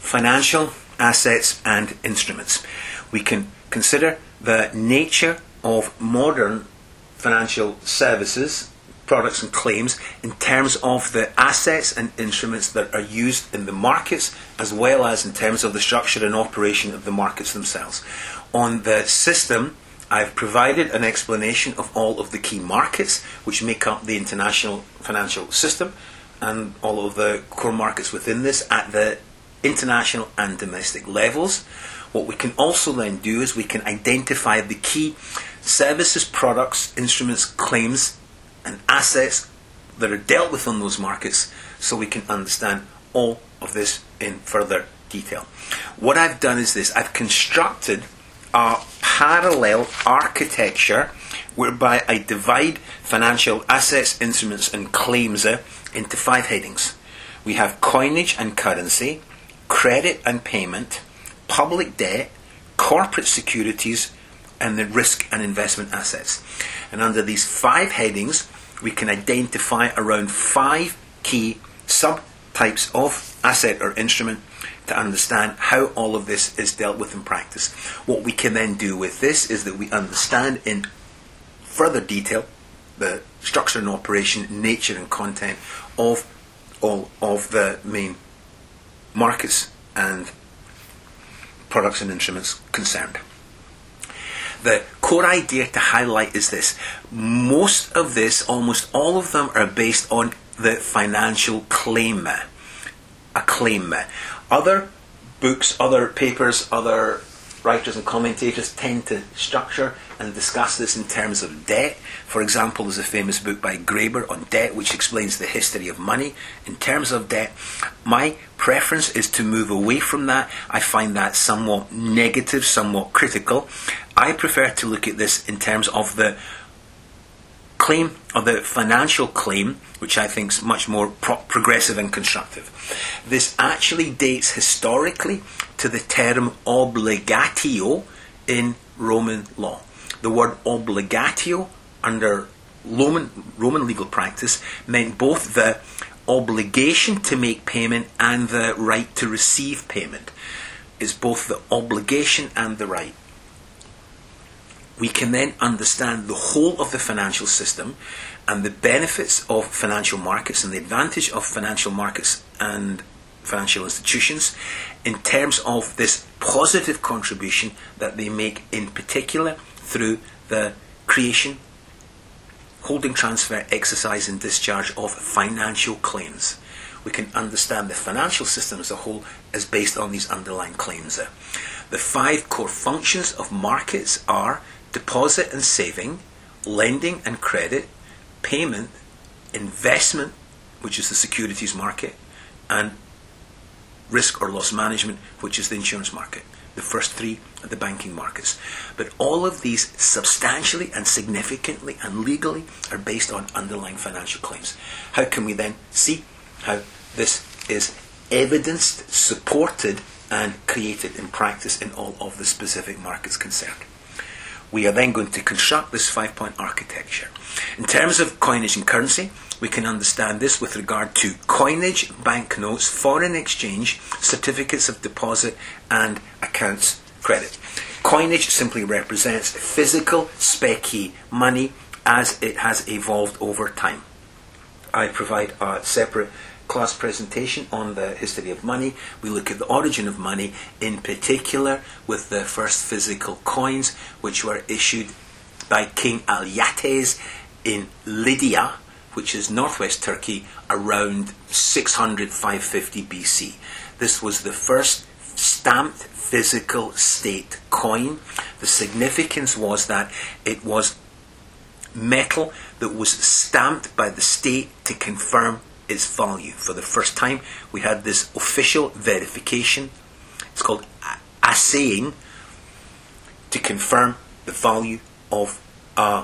financial assets and instruments. We can consider the nature of modern financial services, products and claims in terms of the assets and instruments that are used in the markets, as well as in terms of the structure and operation of the markets themselves. On the system, I've provided an explanation of all of the key markets which make up the international financial system and all of the core markets within this at the international and domestic levels. What we can also then do is we can identify the key services, products, instruments, claims and assets that are dealt with on those markets, so we can understand all of this in further detail. What I've done is this: I've constructed a parallel architecture whereby I divide financial assets, instruments and claims into 5 headings. We have coinage and currency, credit and payment, public debt, corporate securities, and the risk and investment assets. And under these 5 headings, we can identify around 5 key subtypes of asset or instrument to understand how all of this is dealt with in practice. What we can then do with this is that we understand in further detail the structure and operation, nature and content of all of the main markets and products and instruments concerned. The core idea to highlight is this: most of this, almost all of them, are based on the financial claim. A claim. Other books, other papers, other writers and commentators tend to structure and discuss this in terms of debt. For example, there's a famous book by Graeber on debt which explains the history of money in terms of debt. My preference is to move away from that. I find that somewhat negative, somewhat critical. I prefer to look at this in terms of the claim, or the financial claim, which I think is much more progressive and constructive. This actually dates historically to the term obligatio in Roman law. The word obligatio under Roman legal practice meant both the obligation to make payment and the right to receive payment. It's both the obligation and the right. We can then understand the whole of the financial system and the benefits of financial markets and the advantage of financial markets and financial institutions in terms of this positive contribution that they make, in particular through the creation, holding, transfer, exercise and discharge of financial claims. We can understand the financial system as a whole as based on these underlying claims. The 5 core functions of markets are deposit and saving, lending and credit, payment, investment, which is the securities market, and risk or loss management, which is the insurance market. The first 3 are the banking markets. But all of these substantially and significantly and legally are based on underlying financial claims. How can we then see how this is evidenced, supported and created in practice in all of the specific markets concerned? We are then going to construct this 5-point architecture. In terms of coinage and currency, we can understand this with regard to coinage, banknotes, foreign exchange, certificates of deposit and accounts credit. Coinage simply represents physical specie money as it has evolved over time. I provide a separate class presentation on the history of money. We look at the origin of money, in particular with the first physical coins, which were issued by King Alyattes in Lydia, which is northwest Turkey, around 600-550 BC. This was the first stamped physical state coin. The significance was that it was metal that was stamped by the state to confirm its value. For the first time, we had this official verification. It's called assaying, to confirm the value of a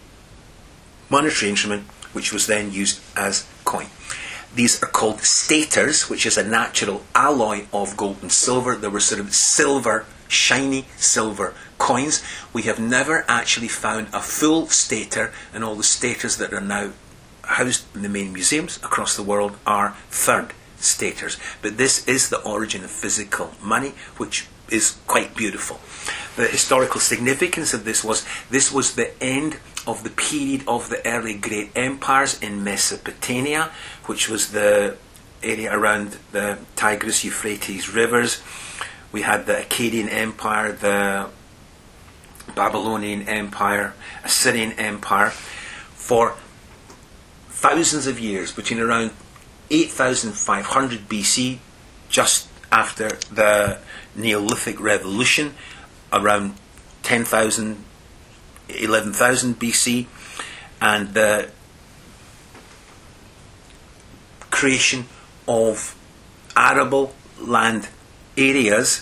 monetary instrument, which was then used as coin. These are called staters, which is a natural alloy of gold and silver. There were sort of silver, shiny silver coins. We have never actually found a full stater, and all the staters that are now housed in the main museums across the world are third staters. But this is the origin of physical money, which is quite beautiful. The historical significance of this was the end of the period of the early great empires in Mesopotamia, which was the area around the Tigris-Euphrates rivers. We had the Akkadian Empire, the Babylonian Empire, Assyrian Empire. For thousands of years, between around 8500 BC, just after the Neolithic Revolution, around 10,000, 11,000 BC, and the creation of arable land areas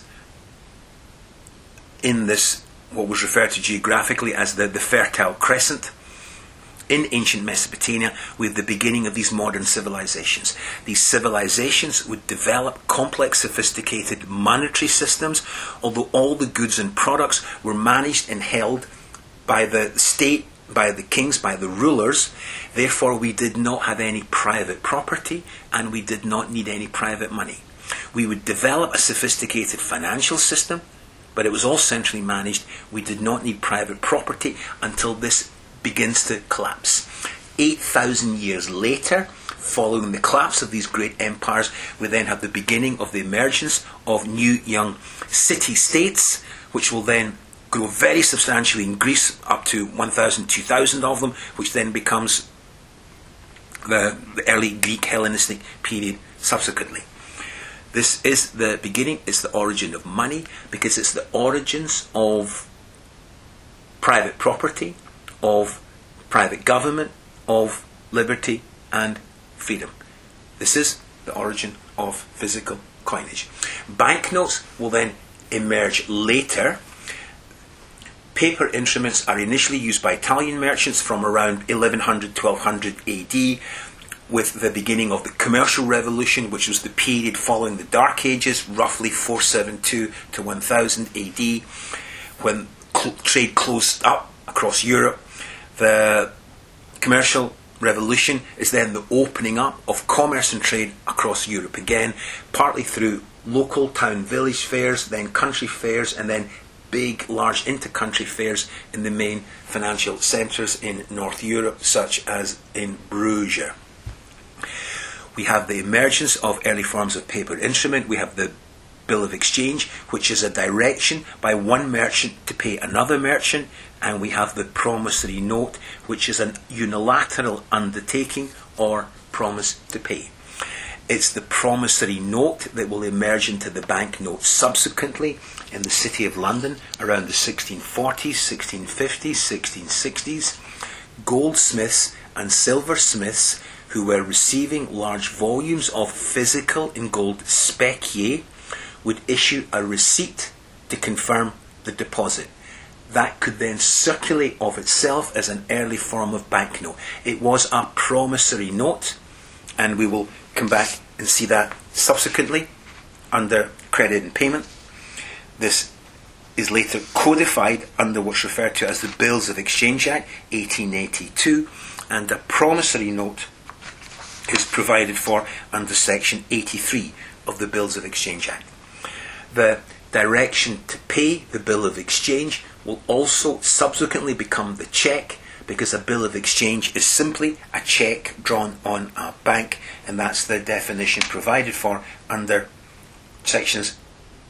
in this, what was referred to geographically as the Fertile Crescent. In ancient Mesopotamia, with the beginning of these modern civilizations. These civilizations would develop complex, sophisticated monetary systems, although all the goods and products were managed and held by the state, by the kings, by the rulers. Therefore, we did not have any private property, and we did not need any private money. We would develop a sophisticated financial system, but it was all centrally managed. We did not need private property until this begins to collapse. 8,000 years later, following the collapse of these great empires, we then have the beginning of the emergence of new young city-states, which will then grow very substantially in Greece, up to 1,000, 2,000 of them, which then becomes the early Greek Hellenistic period subsequently. This is the beginning, it's the origin of money, because it's the origins of private property, of private government, of liberty and freedom. This is the origin of physical coinage. Banknotes will then emerge later. Paper instruments are initially used by Italian merchants from around 1100, 1200 AD, with the beginning of the Commercial Revolution, which was the period following the Dark Ages, roughly 472 to 1000 AD, when trade closed up across Europe. The Commercial Revolution is then the opening up of commerce and trade across Europe again, partly through local town village fairs, then country fairs, and then big, large inter-country fairs in the main financial centres in North Europe, such as in Bruges. We have the emergence of early forms of paper instrument. We have the Bill of Exchange, which is a direction by one merchant to pay another merchant, and we have the promissory note, which is a unilateral undertaking or promise to pay. It's the promissory note that will emerge into the banknote subsequently in the City of London around the 1640s, 1650s, 1660s. Goldsmiths and silversmiths who were receiving large volumes of physical in gold specie would issue a receipt to confirm the deposit. That could then circulate of itself as an early form of banknote. It was a promissory note, and we will come back and see that subsequently under credit and payment. This is later codified under what's referred to as the Bills of Exchange Act 1882, and a promissory note is provided for under section 83 of the Bills of Exchange Act. The direction to pay the Bill of Exchange will also subsequently become the cheque, because a Bill of Exchange is simply a cheque drawn on a bank, and that's the definition provided for under sections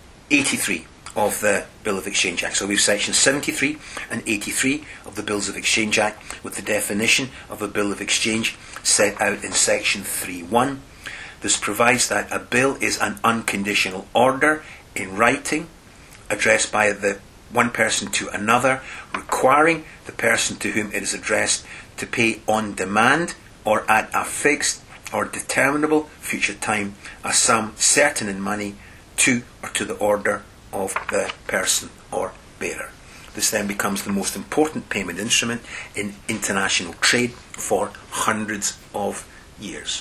83 of the Bill of Exchange Act. So we have sections 73 and 83 of the Bills of Exchange Act, with the definition of a Bill of Exchange set out in section 3.1. This provides that a bill is an unconditional order in writing, addressed by the one person to another, requiring the person to whom it is addressed to pay on demand or at a fixed or determinable future time a sum certain in money to or to the order of the person or bearer. This then becomes the most important payment instrument in international trade for hundreds of years.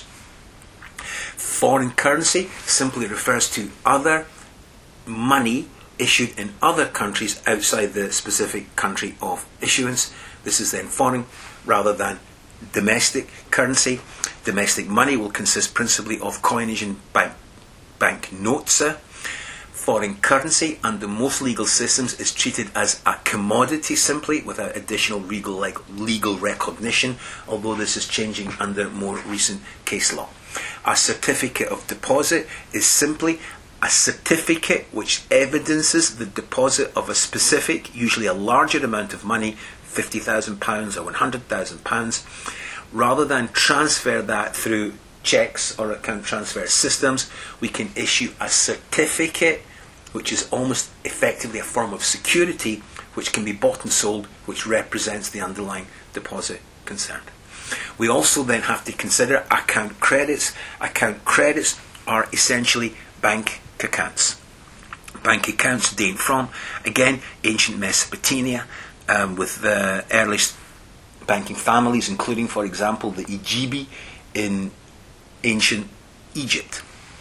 Foreign currency simply refers to other money issued in other countries outside the specific country of issuance. This is then foreign rather than domestic currency. Domestic money will consist principally of coinage and bank notes. Foreign currency under most legal systems is treated as a commodity simply, without additional legal recognition, although this is changing under more recent case law. A certificate of deposit is simply a certificate which evidences the deposit of a specific, usually a larger amount of money, £50,000 or £100,000, rather than transfer that through checks or account transfer systems. We can issue a certificate which is almost effectively a form of security which can be bought and sold, which represents the underlying deposit concerned. We also then have to consider account credits. Account credits are essentially bank accounts. Bank accounts date from, again, ancient Mesopotamia, with the earliest banking families, including, for example, the Egibi in ancient Egypt.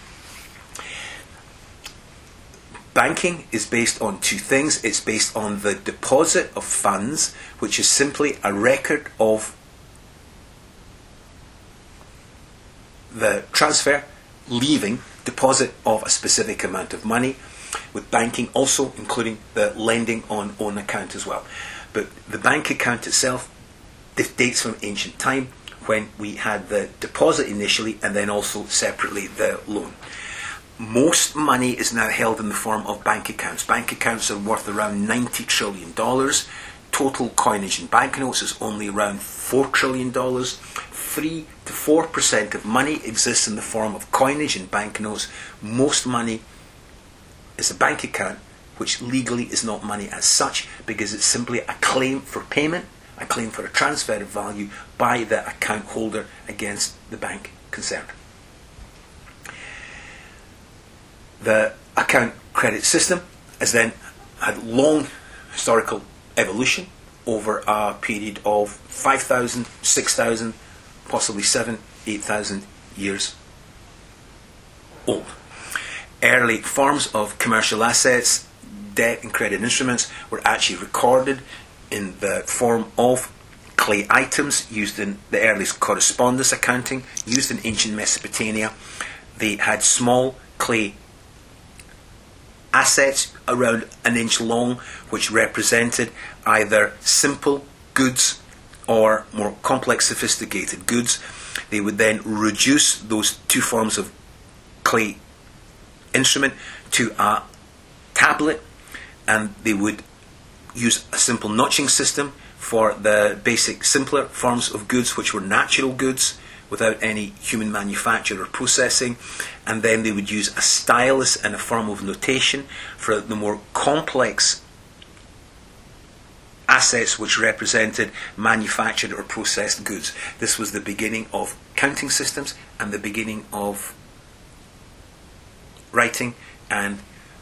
Banking is based on two things. It's based on the deposit of funds, which is simply a record of the transfer, leaving, deposit of a specific amount of money, with banking also including the lending on own account as well. But the bank account itself dates from ancient time, when we had the deposit initially and then also separately the loan. Most money is now held in the form of bank accounts. Bank accounts are worth around $90 trillion. Total coinage in banknotes is only around $4 trillion. 3 to 4% of money exists in the form of coinage in banknotes. Most money is a bank account, which legally is not money as such, because it's simply a claim for payment, a claim for a transfer of value by the account holder against the bank concerned. The account credit system has then had long historical evolution over a period of 5,000, 6,000, possibly 7,000, 8,000 years old. Early forms of commercial assets, debt and credit instruments were actually recorded in the form of clay items used in the earliest correspondence accounting, used in ancient Mesopotamia. They had small clay assets around an inch long, which represented either simple goods or more complex, sophisticated goods. They would then reduce those two forms of clay instrument to a tablet, and they would use a simple notching system for the basic simpler forms of goods, which were natural goods without any human manufacture or processing, and then they would use a stylus and a form of notation for the more complex assets which represented manufactured or processed goods. This was the beginning of counting systems and the beginning of writing and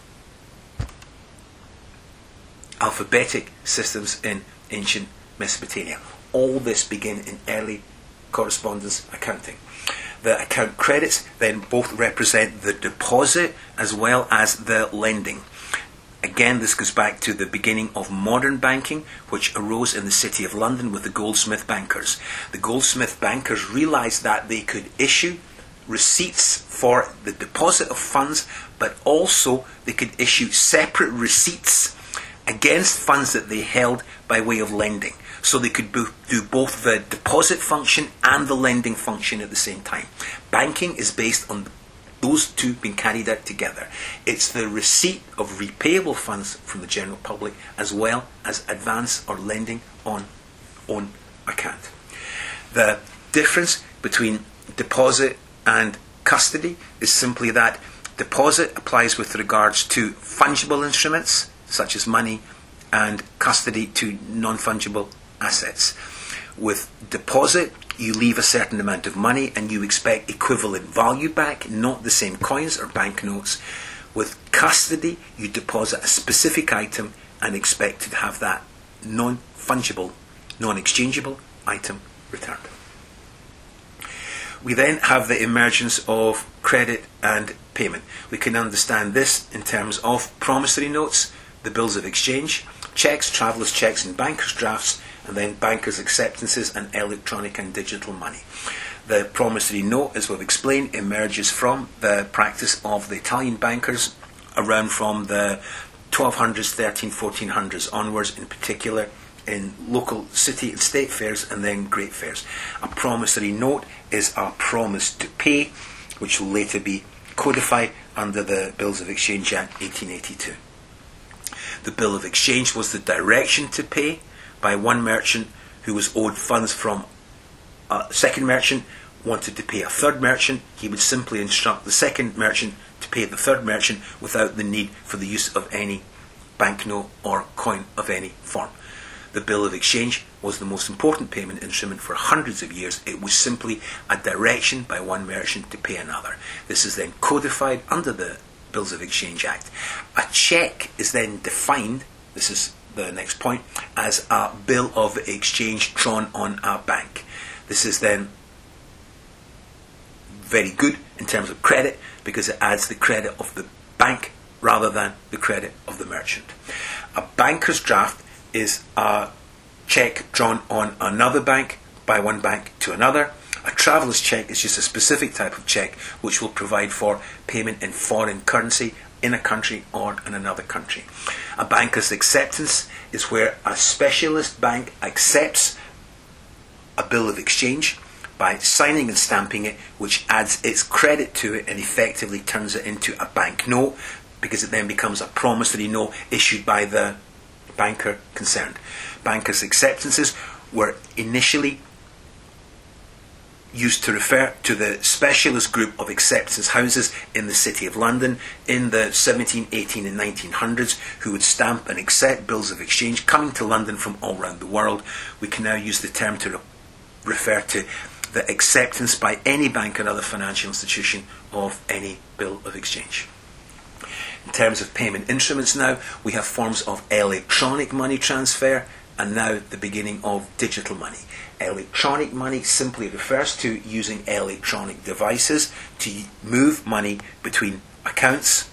alphabetic systems in ancient Mesopotamia. All this began in early correspondence accounting. The account credits then both represent the deposit as well as the lending. Again, this goes back to the beginning of modern banking, which arose in the City of London with the goldsmith bankers. The goldsmith bankers realized that they could issue receipts for the deposit of funds, but also they could issue separate receipts against funds that they held by way of lending. So they could do both the deposit function and the lending function at the same time. Banking is based on those two being carried out together. It's the receipt of repayable funds from the general public as well as advance or lending on own account. The difference between deposit and custody is simply that deposit applies with regards to fungible instruments such as money, and custody to non-fungible assets. With deposit, you leave a certain amount of money and you expect equivalent value back, not the same coins or banknotes. With custody, you deposit a specific item and expect to have that non-fungible, non-exchangeable item returned. We then have the emergence of credit and payment. We can understand this in terms of promissory notes, the bills of exchange, checks, travellers' checks and bankers' drafts, and then bankers' acceptances and electronic and digital money. The promissory note, as we've explained, emerges from the practice of the Italian bankers around from the 1200s, 1400s onwards, in particular in local city and state fairs and then great fairs. A promissory note is a promise to pay, which will later be codified under the Bills of Exchange Act 1882. The Bill of Exchange was the direction to pay by one merchant who was owed funds from a second merchant, wanted to pay a third merchant. He would simply instruct the second merchant to pay the third merchant without the need for the use of any banknote or coin of any form. The Bill of Exchange was the most important payment instrument for hundreds of years. It was simply a direction by one merchant to pay another. This is then codified under the Bills of Exchange Act. A cheque is then defined, this is the next point, as a bill of exchange drawn on a bank. This is then very good in terms of credit because it adds the credit of the bank rather than the credit of the merchant. A banker's draft is a cheque drawn on another bank by one bank to another. A traveller's cheque is just a specific type of cheque which will provide for payment in foreign currency in a country or in another country. A banker's acceptance is where a specialist bank accepts a bill of exchange by signing and stamping it, which adds its credit to it and effectively turns it into a banknote, because it then becomes a promissory note issued by the banker concerned. Bankers' acceptances were initially used to refer to the specialist group of acceptance houses in the City of London in the 17, 18 and 1900s who would stamp and accept bills of exchange coming to London from all around the world. We can now use the term to refer to the acceptance by any bank or other financial institution of any bill of exchange. In terms of payment instruments now, we have forms of electronic money transfer and now the beginning of digital money. Electronic money simply refers to using electronic devices to move money between accounts.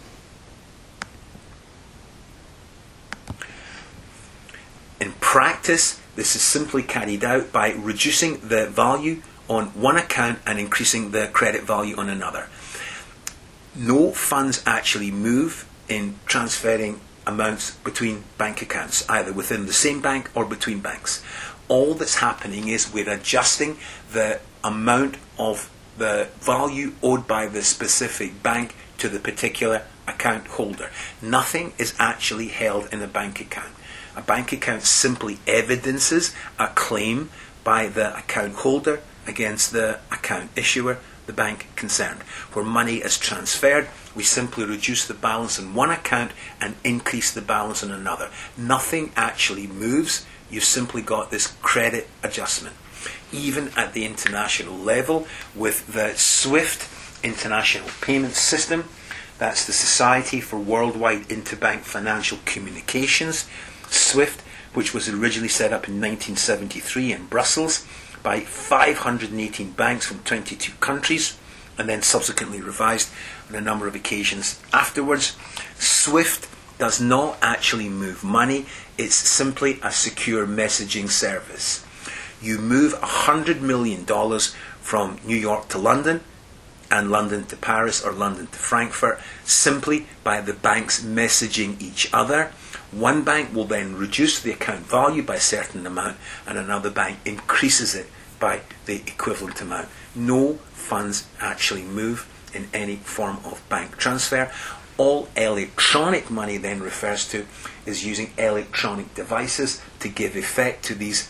In practice, this is simply carried out by reducing the value on one account and increasing the credit value on another. No funds actually move in transferring amounts between bank accounts, either within the same bank or between banks. All that's happening is we're adjusting the amount of the value owed by the specific bank to the particular account holder. Nothing is actually held in a bank account. A bank account simply evidences a claim by the account holder against the account issuer, the bank concerned. Where money is transferred, we simply reduce the balance in one account and increase the balance in another. Nothing actually moves. You've simply got this credit adjustment. Even at the international level, with the SWIFT International Payment System, that's the Society for Worldwide Interbank Financial Communications, SWIFT, which was originally set up in 1973 in Brussels by 518 banks from 22 countries and then subsequently revised on a number of occasions afterwards. SWIFT does not actually move money, it's simply a secure messaging service. You move $100 million from New York to London and London to Paris or London to Frankfurt simply by the banks messaging each other. One bank will then reduce the account value by a certain amount and another bank increases it by the equivalent amount. No funds actually move in any form of bank transfer. All electronic money then refers to is using electronic devices to give effect to these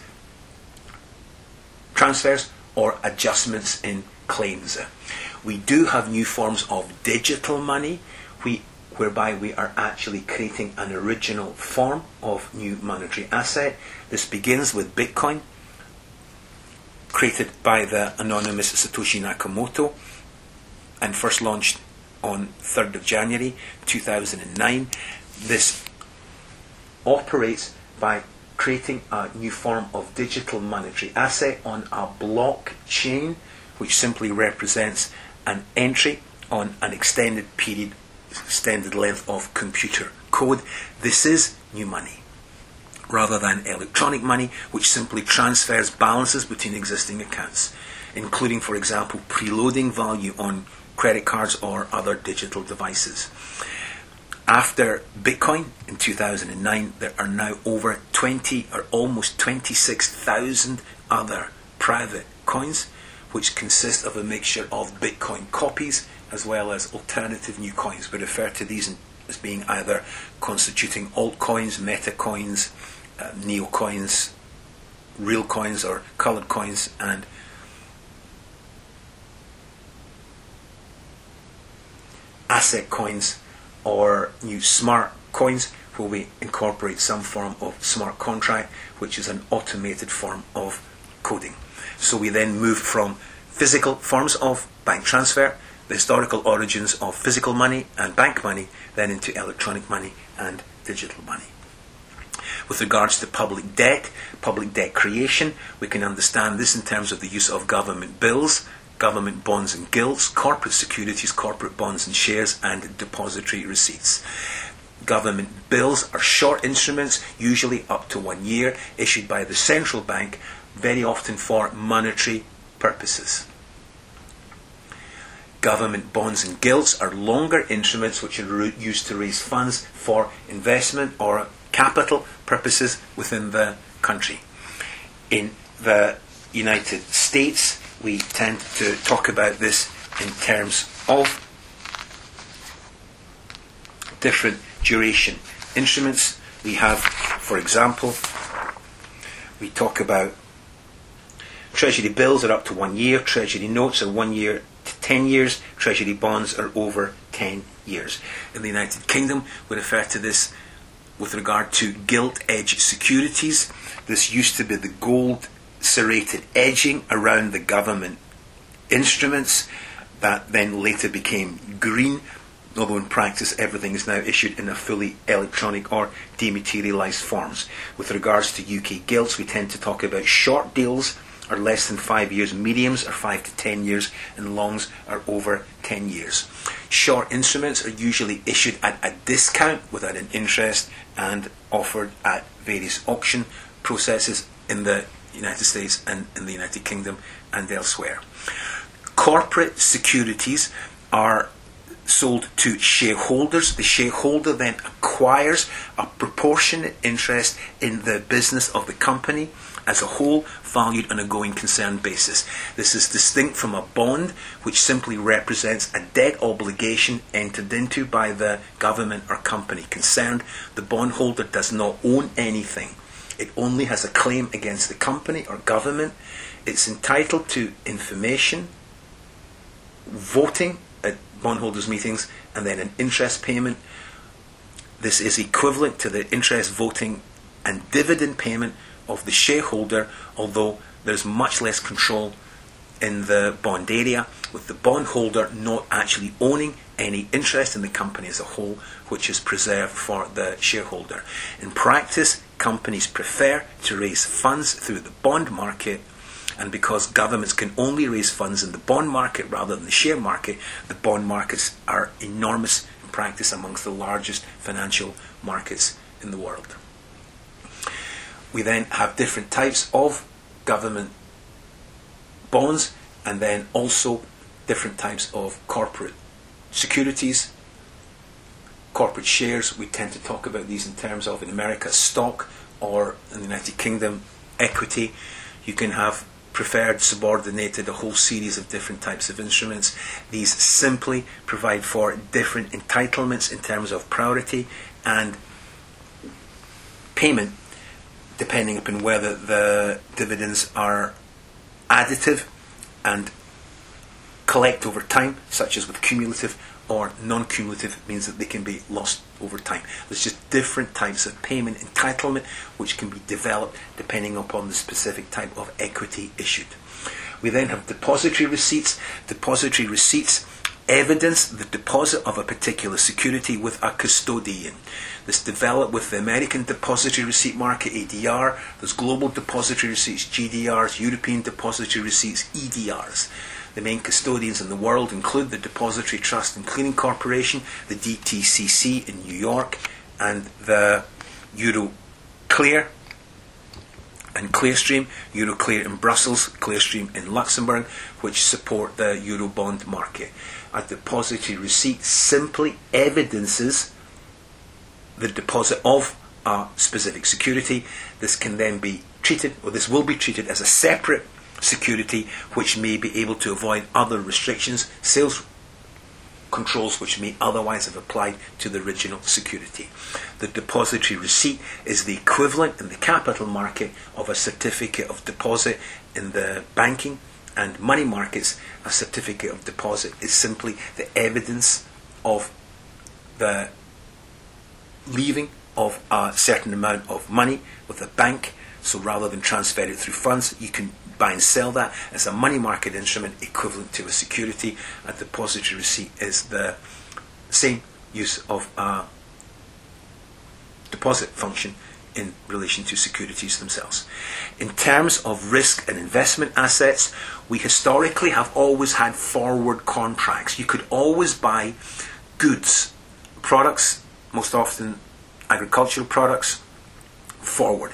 transfers or adjustments in claims. We do have new forms of digital money whereby we are actually creating an original form of new monetary asset. This begins with Bitcoin, created by the anonymous Satoshi Nakamoto and first launched on 3rd of January 2009. This operates by creating a new form of digital monetary asset on a blockchain, which simply represents an entry on an extended length of computer code. This is new money. rather than electronic money, which simply transfers balances between existing accounts, including, for example, preloading value on credit cards or other digital devices. After Bitcoin in 2009, there are now over 20 or almost 26,000 other private coins, which consist of a mixture of Bitcoin copies as well as alternative new coins. We refer to these as being either constituting altcoins, meta coins, neo coins, real coins or coloured coins, and asset coins or new smart coins, where we incorporate some form of smart contract, which is an automated form of coding. So we then move from physical forms of bank transfer, the historical origins of physical money and bank money, then into electronic money and digital money. With regards to public debt creation, we can understand this in terms of the use of government bills, government bonds and gilts, corporate securities, corporate bonds and shares, and depository receipts. Government bills are short instruments, usually up to 1 year, issued by the central bank, very often for monetary purposes. Government bonds and gilts are longer instruments which are used to raise funds for investment or capital purposes within the country. In the United States, we tend to talk about this in terms of different duration instruments. We have, for example, we talk about Treasury bills are up to 1 year, Treasury notes are 1 year to 10 years, Treasury bonds are over 10 years. In the United Kingdom, we refer to this with regard to gilt-edged securities. This used to be the gold serrated edging around the government instruments that then later became green, although in practice everything is now issued in a fully electronic or dematerialised forms. With regards to UK gilts, we tend to talk about short deals are less than 5 years, mediums are 5 to 10 years, and longs are over 10 years. Short instruments are usually issued at a discount without an interest and offered at various auction processes in the United States and in the United Kingdom and elsewhere. Corporate securities are sold to shareholders. The shareholder then acquires a proportionate interest in the business of the company as a whole, valued on a going concern basis. This is distinct from a bond, which simply represents a debt obligation entered into by the government or company concerned. The bondholder does not own anything. It only has a claim against the company or government. It's entitled to information, voting at bondholders' meetings, and then an interest payment. This is equivalent to the interest, voting, and dividend payment of the shareholder, although there's much less control in the bond area, with the bondholder not actually owning any interest in the company as a whole, which is preserved for the shareholder. In practice, companies prefer to raise funds through the bond market, and because governments can only raise funds in the bond market rather than the share market, the bond markets are enormous in practice, amongst the largest financial markets in the world. We then have different types of government bonds, and then also different types of corporate securities, corporate shares. We tend to talk about these in terms of, in America, stock, or in the United Kingdom, equity. You can have preferred, subordinated, a whole series of different types of instruments. These simply provide for different entitlements in terms of priority and payment, depending upon whether the dividends are additive and collect over time, such as with cumulative, or non-cumulative, means that they can be lost over time. There's just different types of payment entitlement which can be developed depending upon the specific type of equity issued. We then have depository receipts. Depository receipts evidence the deposit of a particular security with a custodian. This developed with the American Depository Receipt Market, ADR. There's Global Depository Receipts, GDRs, European Depository Receipts, EDRs. The main custodians in the world include the Depository Trust and Clearing Corporation, the DTCC in New York, and the Euroclear and Clearstream, Euroclear in Brussels, Clearstream in Luxembourg, which support the Eurobond market. A depository receipt simply evidences the deposit of a specific security. This can then be treated, or this will be treated as a separate security, which may be able to avoid other restrictions, sales controls which may otherwise have applied to the original security. The depository receipt is the equivalent in the capital market of a certificate of deposit. In the banking and money markets, a certificate of deposit is simply the evidence of the leaving of a certain amount of money with a bank. So rather than transfer it through funds, you can buy and sell that as a money market instrument equivalent to a security. A depository receipt is the same use of a deposit function in relation to securities themselves. In terms of risk and investment assets, we historically have always had forward contracts. You could always buy goods, products, most often agricultural products, forward.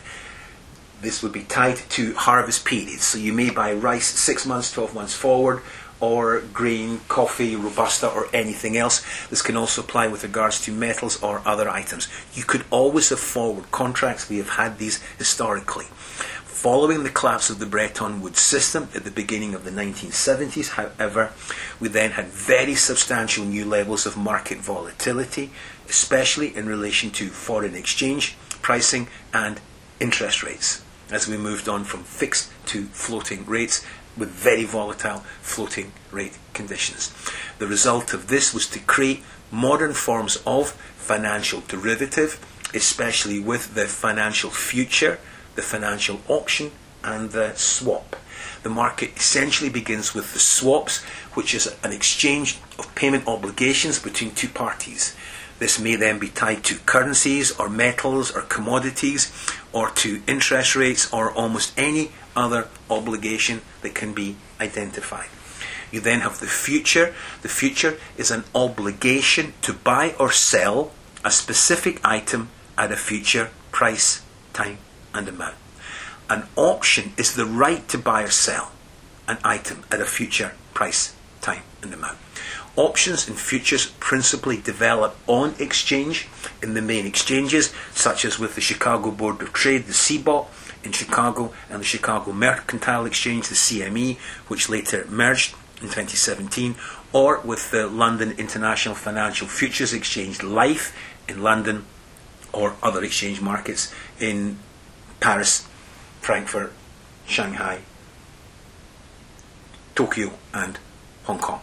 This would be tied to harvest periods. So you may buy rice 6 months, 12 months forward, or grain, coffee, Robusta, or anything else. This can also apply with regards to metals or other items. You could always have forward contracts. We have had these historically. Following the collapse of the Bretton Woods system at the beginning of the 1970s, however, we then had very substantial new levels of market volatility, especially in relation to foreign exchange, pricing, and interest rates, as we moved on from fixed to floating rates with very volatile floating rate conditions. The result of this was to create modern forms of financial derivative, especially with the financial future, the financial option, and the swap. The market essentially begins with the swaps, which is an exchange of payment obligations between two parties. This may then be tied to currencies or metals or commodities, or to interest rates, or almost any other obligation that can be identified. You then have the future. The future is an obligation to buy or sell a specific item at a future price, time, and amount. An option is the right to buy or sell an item at a future price, time, and amount. Options and futures principally develop on exchange in the main exchanges, such as with the Chicago Board of Trade, the CBOT in Chicago, and the Chicago Mercantile Exchange, the CME, which later merged in 2017, or with the London International Financial Futures Exchange, LIFE, in London, or other exchange markets in Paris, Frankfurt, Shanghai, Tokyo, and Hong Kong.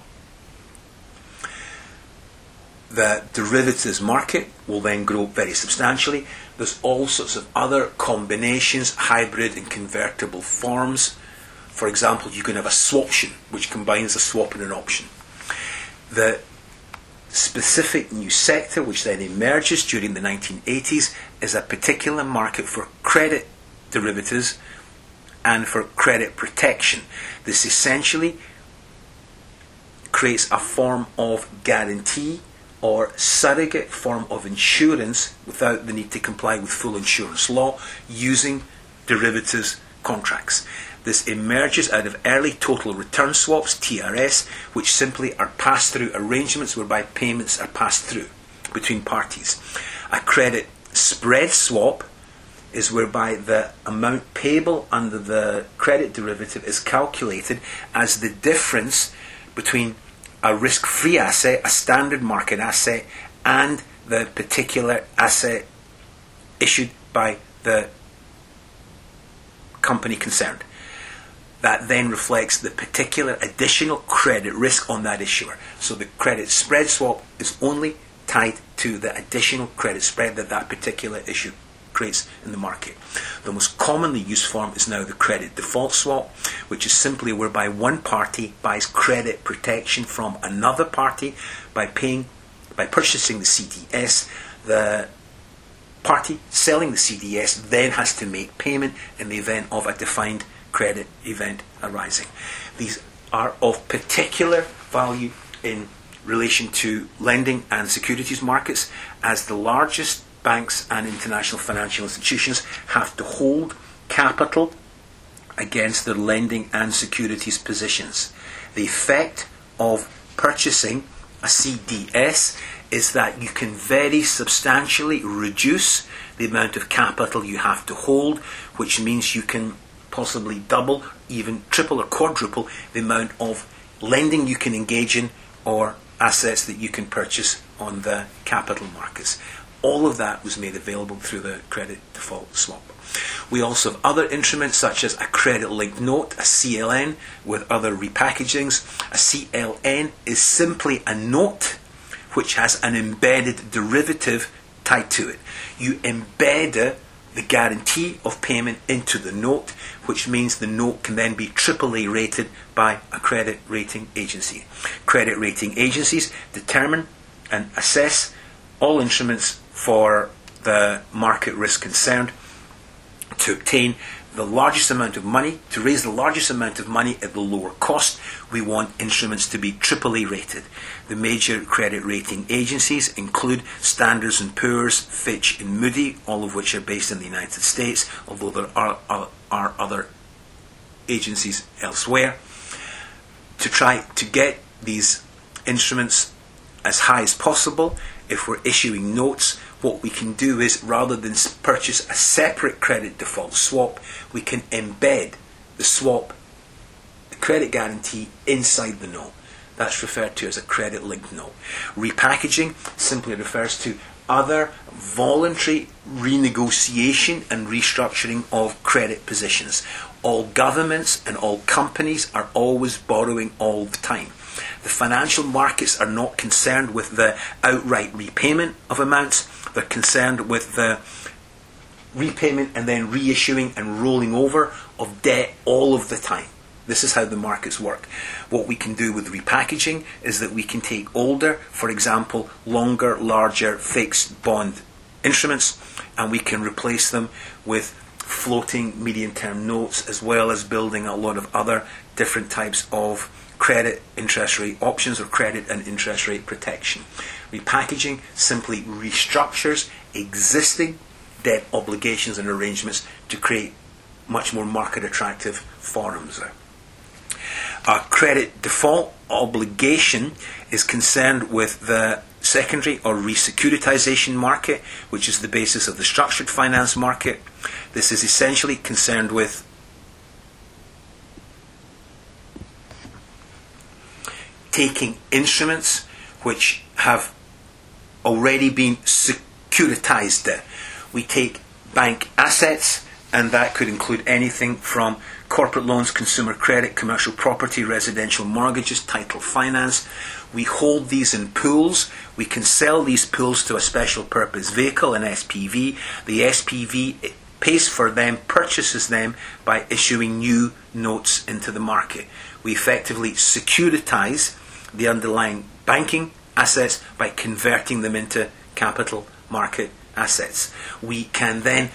The derivatives market will then grow very substantially. There's all sorts of other combinations, hybrid and convertible forms. For example, you can have a swaption, which combines a swap and an option. The specific new sector, which then emerges during the 1980s, is a particular market for credit derivatives and for credit protection. This essentially creates a form of guarantee or surrogate form of insurance without the need to comply with full insurance law using derivatives contracts. This emerges out of early total return swaps, TRS, which simply are pass-through arrangements whereby payments are passed through between parties. A credit spread swap is whereby the amount payable under the credit derivative is calculated as the difference between a risk-free asset, a standard market asset, and the particular asset issued by the company concerned. That then reflects the particular additional credit risk on that issuer. So the credit spread swap is only tied to the additional credit spread that that particular issue creates in the market. The most commonly used form is now the credit default swap, which is simply whereby one party buys credit protection from another party by purchasing the CDS. The party selling the CDS then has to make payment in the event of a defined credit event arising. These are of particular value in relation to lending and securities markets, as the largest banks and international financial institutions have to hold capital against their lending and securities positions. The effect of purchasing a CDS is that you can very substantially reduce the amount of capital you have to hold, which means you can possibly double, even triple or quadruple the amount of lending you can engage in or assets that you can purchase on the capital markets. All of that was made available through the credit default swap. We also have other instruments such as a credit-linked note, a CLN, with other repackagings. A CLN is simply a note which has an embedded derivative tied to it. You embed the guarantee of payment into the note, which means the note can then be AAA rated by a credit rating agency. Credit rating agencies determine and assess all instruments for the market risk concerned to obtain the largest amount of money, to raise the largest amount of money at the lower cost. We want instruments to be AAA rated. The major credit rating agencies include Standard & Poor's, Fitch and Moody, all of which are based in the United States, although there are other agencies elsewhere. To try to get these instruments as high as possible, if we're issuing notes, what we can do is, rather than purchase a separate credit default swap, we can embed the swap, the credit guarantee, inside the note. That's referred to as a credit-linked note. Repackaging simply refers to other voluntary renegotiation and restructuring of credit positions. All governments and all companies are always borrowing all the time. The financial markets are not concerned with the outright repayment of amounts. They're concerned with the repayment and then reissuing and rolling over of debt all of the time. This is how the markets work. What we can do with repackaging is that we can take older, for example, longer, larger fixed bond instruments, and we can replace them with floating medium-term notes, as well as building a lot of other different types of credit interest rate options or credit and interest rate protection. Repackaging simply restructures existing debt obligations and arrangements to create much more market attractive forums. A credit default obligation is concerned with the secondary or resecuritization market, which is the basis of the structured finance market. This is essentially concerned with taking instruments which have already been securitized. We take bank assets, and that could include anything from corporate loans, consumer credit, commercial property, residential mortgages, title finance. We hold these in pools. We can sell these pools to a special purpose vehicle, an SPV. The SPV pays for them, purchases them by issuing new notes into the market. We effectively securitize the underlying banking assets by converting them into capital market assets. We can then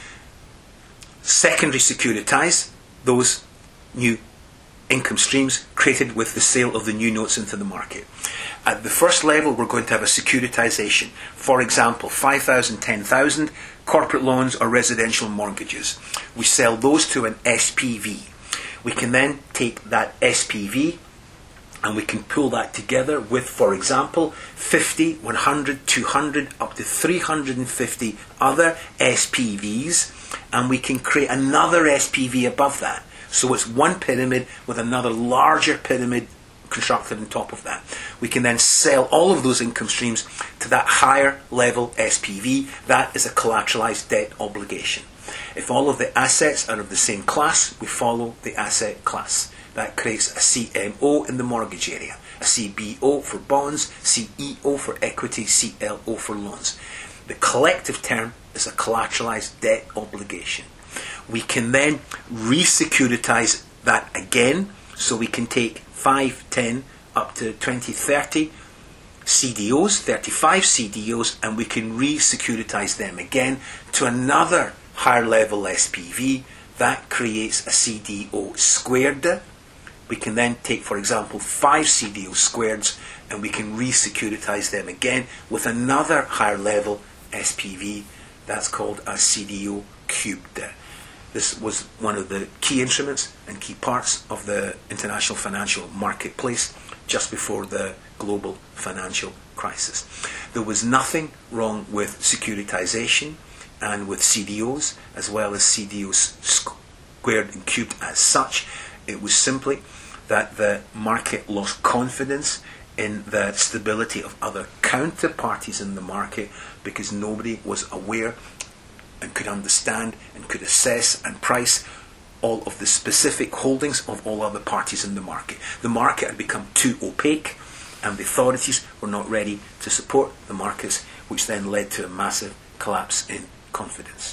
secondary securitize those new income streams created with the sale of the new notes into the market. At the first level, we're going to have a securitization. For example, 5,000, 10,000 corporate loans or residential mortgages. We sell those to an SPV. We can then take that SPV and we can pull that together with, for example, 50, 100, 200, up to 350 other SPVs, and we can create another SPV above that. So it's one pyramid with another larger pyramid constructed on top of that. We can then sell all of those income streams to that higher level SPV. That is a collateralized debt obligation. If all of the assets are of the same class, we follow the asset class. That creates a CMO in the mortgage area, a CBO for bonds, CEO for equity, CLO for loans. The collective term is a collateralized debt obligation. We can then re-securitize that again, so we can take 5, 10, up to 20, 30 CDOs, 35 CDOs, and we can re-securitize them again to another higher level SPV. That creates a CDO squared. We can then take, for example, 5 CDO squareds, and we can re-securitize them again with another higher level SPV. That's called a CDO cubed. This was one of the key instruments and key parts of the international financial marketplace just before the global financial crisis. There was nothing wrong with securitization and with CDOs, as well as CDOs squared and cubed as such. It was simply that the market lost confidence in the stability of other counterparties in the market because nobody was aware and could understand and could assess and price all of the specific holdings of all other parties in the market. The market had become too opaque, and the authorities were not ready to support the markets, which then led to a massive collapse in confidence.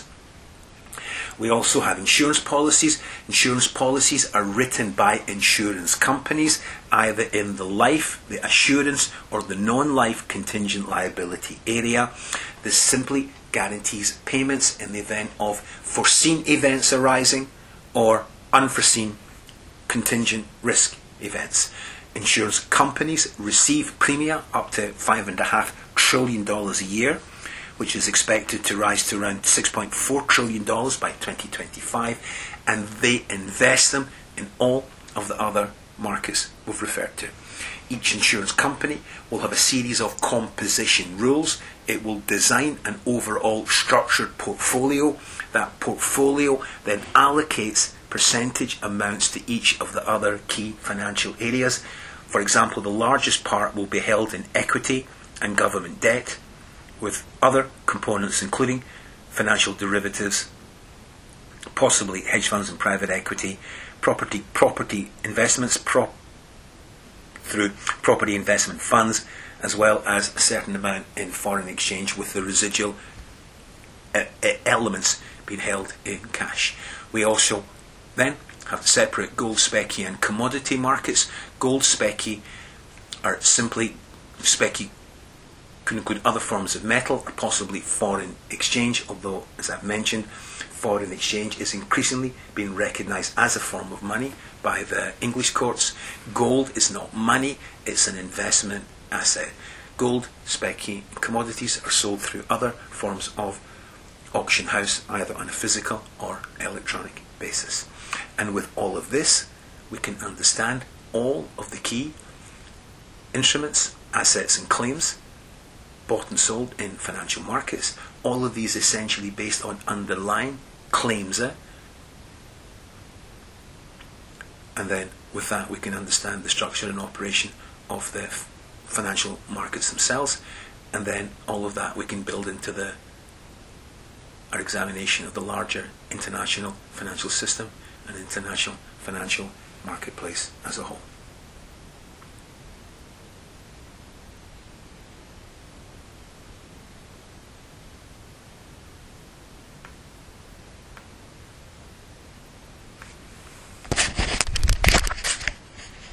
We also have insurance policies. Insurance policies are written by insurance companies, either in the life, the assurance, or the non-life contingent liability area. This simply guarantees payments in the event of foreseen events arising or unforeseen contingent risk events. Insurance companies receive premia up to $5.5 trillion a year, which is expected to rise to around $6.4 trillion by 2025, and they invest them in all of the other markets we've referred to. Each insurance company will have a series of composition rules. It will design an overall structured portfolio. That portfolio then allocates percentage amounts to each of the other key financial areas. For example, the largest part will be held in equity and government debt, with other components including financial derivatives, possibly hedge funds and private equity, property investments through property investment funds, as well as a certain amount in foreign exchange, with the residual elements being held in cash. We also then have to separate gold, specky and commodity markets. Gold specky are simply specky, could include other forms of metal or possibly foreign exchange, although, as I've mentioned, foreign exchange is increasingly being recognised as a form of money by the English courts. Gold is not money, it's an investment asset. Gold, specky and commodities are sold through other forms of auction house, either on a physical or electronic basis. And with all of this, we can understand all of the key instruments, assets and claims bought and sold in financial markets. All of these essentially based on underlying claims. And then with that we can understand the structure and operation of the financial markets themselves. And then all of that we can build into our examination of the larger international financial system and international financial marketplace as a whole.